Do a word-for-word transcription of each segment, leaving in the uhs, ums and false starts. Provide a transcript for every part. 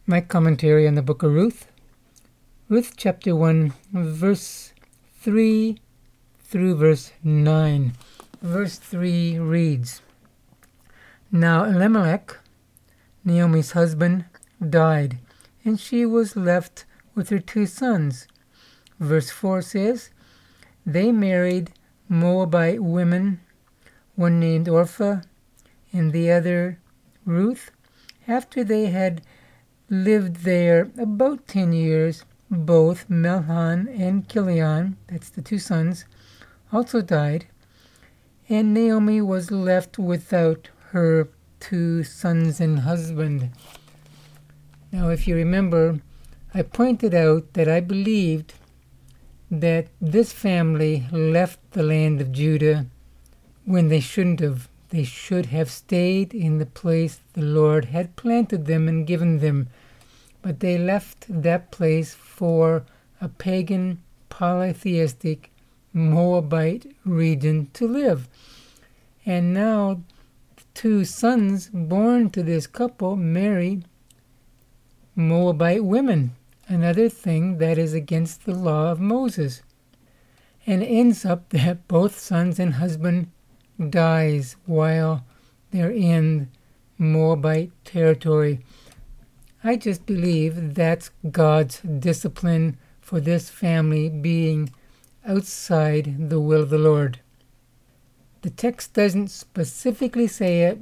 My commentary on the book of Ruth. Ruth chapter one, verse three through verse nine. Verse three reads, Now Elimelech, Naomi's husband, died, and she was left with her two sons. Verse four says, They married Moabite women, one named Orpah and the other Ruth. After they had lived there about ten years, both Melhan and Kilion, that's the two sons, also died, and Naomi was left without her two sons and husband. Now, if you remember, I pointed out that I believed that this family left the land of Judah when they shouldn't have. They should have stayed in the place the Lord had planted them and given them. But they left that place for a pagan, polytheistic, Moabite region to live. And now the two sons born to this couple marry Moabite women, another thing that is against the law of Moses. And it ends up that both sons and husband dies while they're in Moabite territory. I just believe that's God's discipline for this family being outside the will of the Lord. The text doesn't specifically say it,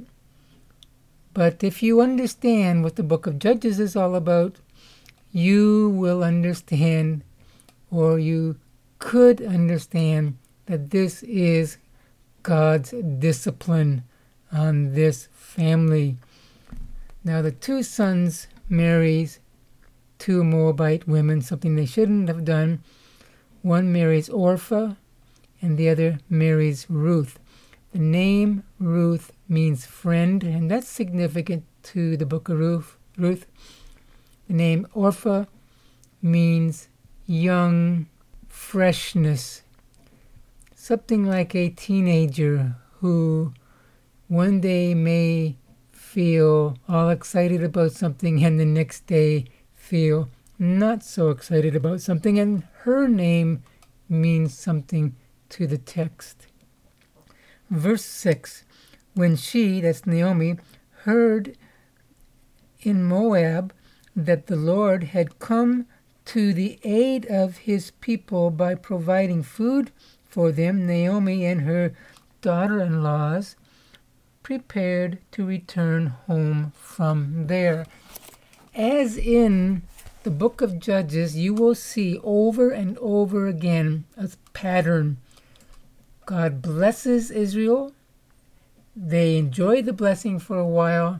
but if you understand what the book of Judges is all about, you will understand, or you could understand, that this is God's discipline on this family. Now the two sons marries two Moabite women, something they shouldn't have done. One marries Orpah and the other marries Ruth. The name Ruth means friend, and that's significant to the book of Ruth. Ruth. The name Orpah means young, freshness. Something like a teenager who one day may feel all excited about something and the next day feel not so excited about something, and her name means something to the text. Verse six, when she, that's Naomi, heard in Moab that the Lord had come to the aid of his people by providing food for them, Naomi and her daughter-in-laws prepared to return home from there. As in the book of Judges, you will see over and over again a pattern. God blesses Israel. They enjoy the blessing for a while.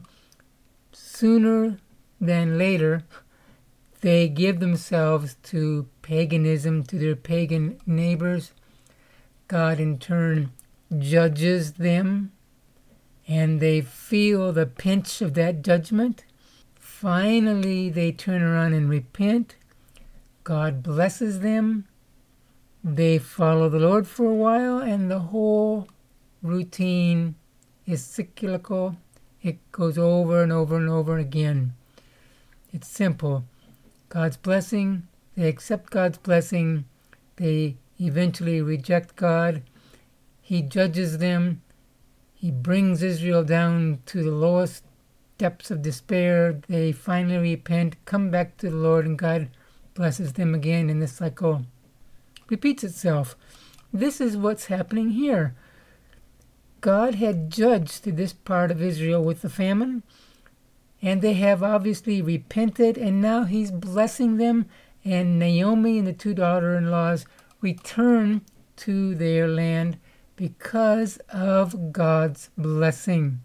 Sooner than later, they give themselves to paganism, to their pagan neighbors. God in turn judges them, and they feel the pinch of that judgment. Finally, they turn around and repent. God blesses them. They follow the Lord for a while, and the whole routine is cyclical. It goes over and over and over again. It's simple. God's blessing, they accept God's blessing. They eventually reject God. He judges them. He brings Israel down to the lowest depths of despair. They finally repent, come back to the Lord, and God blesses them again, and the cycle repeats itself. This is what's happening here. God had judged this part of Israel with the famine, and they have obviously repented, and now he's blessing them, and Naomi and the two daughter-in-laws return to their land because of God's blessing.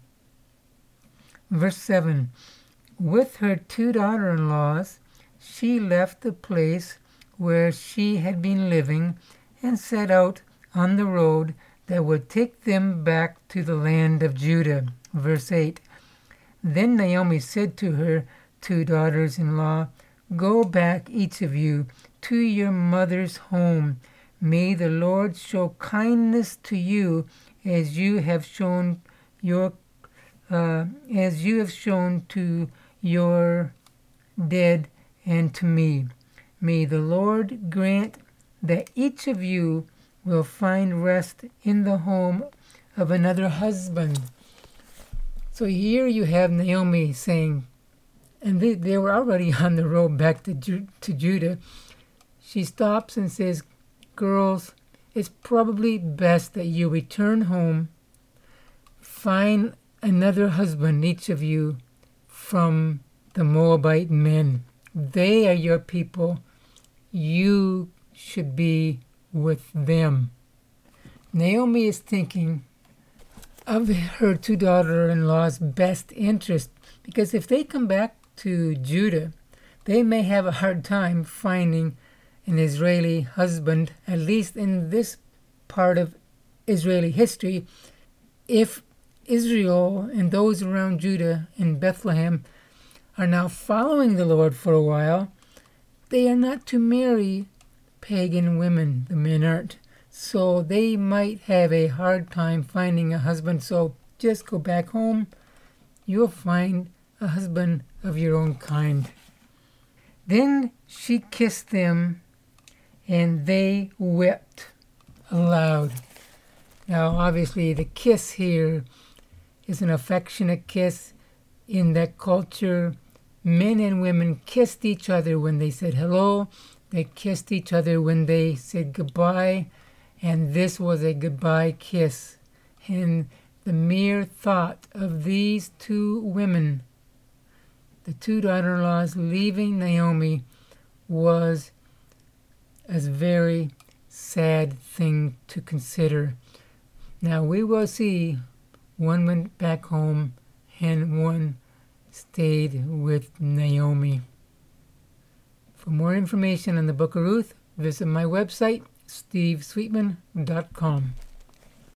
Verse seven, with her two daughter-in-laws, she left the place where she had been living and set out on the road that would take them back to the land of Judah. Verse eight, then Naomi said to her two daughters-in-law, go back, each of you, to your mother's home. May the Lord show kindness to you as you have shown your uh, as you have shown to your dead and to me. May the Lord grant that each of you will find rest in the home of another husband. So here you have Naomi saying, and they, they were already on the road back to, Ju- to Judah. She stops and says, girls, it's probably best that you return home, find another husband, each of you, from the Moabite men. They are your people. You should be with them. Naomi is thinking of her two daughter-in-law's best interest, because if they come back to Judah, they may have a hard time finding an Israeli husband, at least in this part of Israeli history. If Israel and those around Judah and Bethlehem are now following the Lord for a while, they are not to marry pagan women. The men aren't. So they might have a hard time finding a husband. So just go back home. You'll find a husband of your own kind. Then she kissed them, and they wept aloud. Now, obviously, the kiss here is an affectionate kiss. In that culture, men and women kissed each other when they said hello. They kissed each other when they said goodbye. And this was a goodbye kiss. And the mere thought of these two women, the two daughter-in-laws, leaving Naomi was a very sad thing to consider. Now we will see one went back home and one stayed with Naomi. For more information on the Book of Ruth, visit my website, steve sweetman dot com.